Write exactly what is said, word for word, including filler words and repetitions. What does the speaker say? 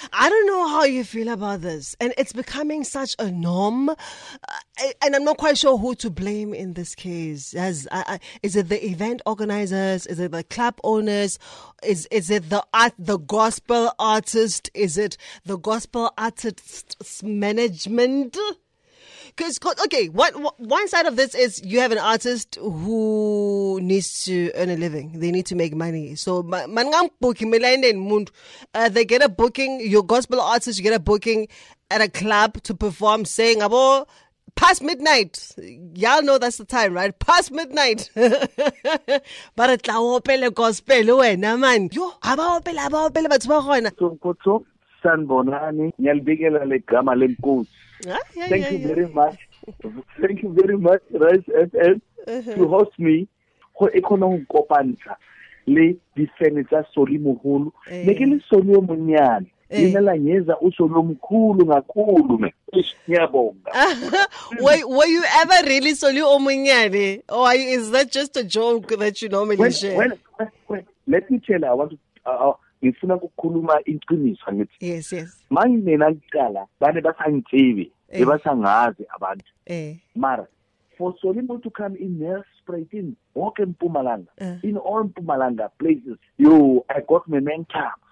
I don't know how you feel about this, and it's becoming such a norm, uh, and I'm not quite sure who to blame in this case. As I, I, is it the event organizers? Is it the club owners? Is is it the art, the gospel artist? Is it the gospel artist's management? Because, okay, what, what, one side of this is you have an artist who needs to earn a living. They need to make money. So, uh, they get a booking, your gospel artist, you get a booking at a club to perform, saying, Abo, past midnight. Y'all know that's the time, right? Past midnight. But it's la opele gospel, man. Yo, aba opele, aba opele, but Sokoto, Sanbonani, Nyalbigela Legama Lemkos. Ah, yeah, Thank yeah, you yeah. very much. Thank you very much, Rice F M, uh-huh. to host me. Ho ekono kopanta le difene tsa soli moholo. Ne ke le soli o monyane. Ina la nyeza o soli omkhulu ngakhulu me. Ngiyabonga. Were were you ever really soli o monyane, or is that just a joke that you normally when, share? When, when, when, let me tell you, I want to uh, ngifuna ukukhuluma iqiniso ngithi. Yes, yes. Manje mina ngicala bane basangithibi bebasangazi abantu. Eh. Mara for Solimo to come in there spreading walk in Mpumalanga, uh. in all Mpumalanga places, yo, I got momentum.